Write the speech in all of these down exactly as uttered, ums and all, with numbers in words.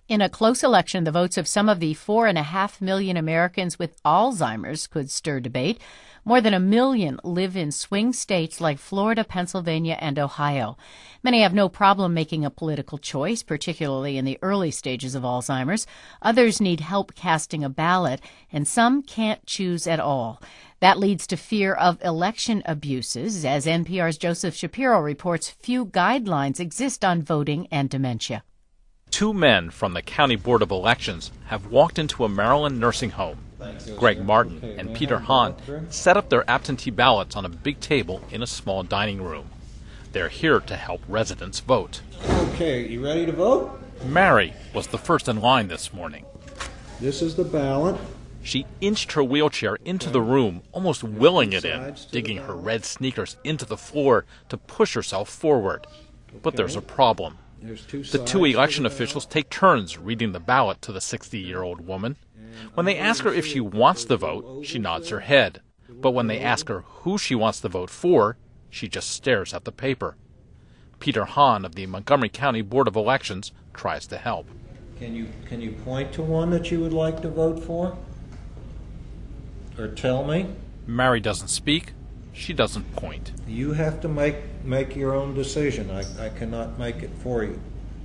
In a close election, the votes of some of the four and a half million Americans with Alzheimer's could stir debate. More than a million live in swing states like Florida, Pennsylvania, and Ohio. Many have no problem making a political choice, particularly in the early stages of Alzheimer's. Others need help casting a ballot, and some can't choose at all. That leads to fear of election abuses. As N P R's Joseph Shapiro reports, few guidelines exist on voting and dementia. Two men from the County Board of Elections have walked into a Maryland nursing home. Greg Martin and Peter Hahn set up their absentee ballots on a big table in a small dining room. They're here to help residents vote. Okay, you ready to vote? Mary was the first in line this morning. This is the ballot. She inched her wheelchair into the room, almost willing it in, digging her red sneakers into the floor to push herself forward. But there's a problem. The two election officials take turns reading the ballot to the sixty-year-old woman. When they ask her if she wants to vote, she nods her head. But when they ask her who she wants to vote for, she just stares at the paper. Peter Hahn of the Montgomery County Board of Elections tries to help. Can you can you point to one that you would like to vote for? Or tell me? Mary doesn't speak. She doesn't point. You have to make make your own decision. I, I cannot make it for you.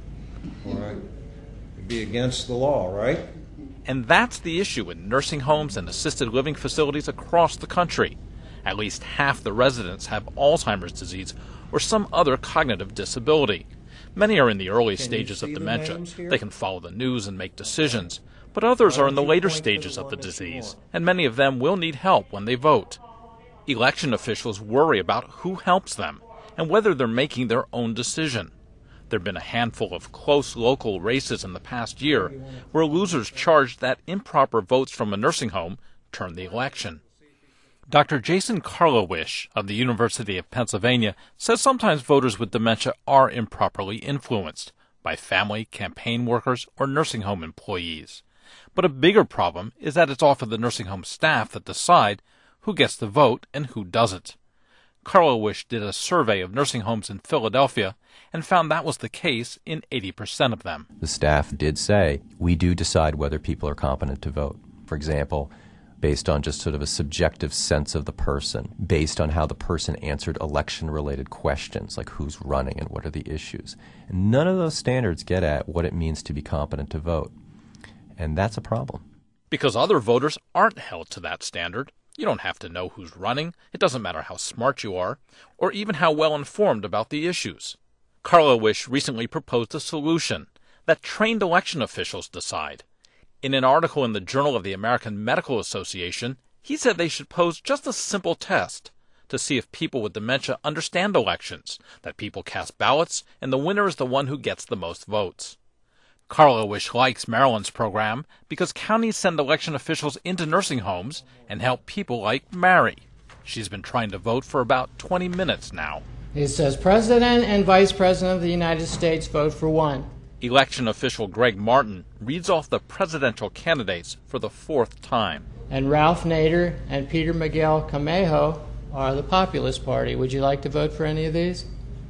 All right? It'd be against the law, right? And that's the issue in nursing homes and assisted living facilities across the country. At least half the residents have Alzheimer's disease or some other cognitive disability. Many are in the early Can stages of dementia. The they can follow the news and make decisions. But others are in the later stages of the disease, and many of them will need help when they vote. Election officials worry about who helps them and whether they're making their own decision. There have been a handful of close local races in the past year where losers charged that improper votes from a nursing home turned the election. Doctor Jason Karlawish of the University of Pennsylvania says sometimes voters with dementia are improperly influenced by family, campaign workers, or nursing home employees. But a bigger problem is that it's often the nursing home staff that decide who gets to vote and who doesn't. Karlawish did a survey of nursing homes in Philadelphia and found that was the case in eighty percent of them. The staff did say, we do decide whether people are competent to vote. For example, based on just sort of a subjective sense of the person, based on how the person answered election-related questions, like who's running and what are the issues. And none of those standards get at what it means to be competent to vote. And that's a problem. Because other voters aren't held to that standard. You don't have to know who's running. It doesn't matter how smart you are, or even how well informed about the issues. Karlawish recently proposed a solution that trained election officials decide. In an article in the Journal of the American Medical Association, he said they should pose just a simple test to see if people with dementia understand elections, that people cast ballots, and the winner is the one who gets the most votes. Karlawish likes Maryland's program because counties send election officials into nursing homes and help people like Mary. She's been trying to vote for about twenty minutes now. It says President and Vice President of the United States vote for one. Election official Greg Martin reads off the presidential candidates for the fourth time. And Ralph Nader and Peter Miguel Camejo are the Populist Party. Would you like to vote for any of these?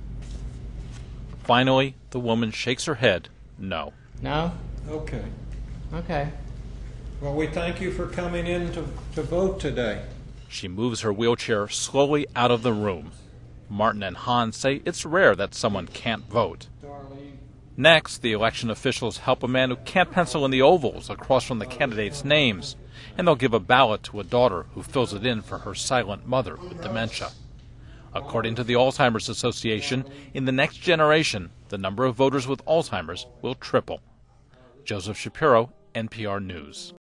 Finally, the woman shakes her head no. No? Okay. Okay. Well, we thank you for coming in to, to vote today. She moves her wheelchair slowly out of the room. Martin and Hahn say it's rare that someone can't vote. Next, the election officials help a man who can't pencil in the ovals across from the candidates' names, and they'll give a ballot to a daughter who fills it in for her silent mother with dementia. According to the Alzheimer's Association, in the next generation, the number of voters with Alzheimer's will triple. Joseph Shapiro, N P R News.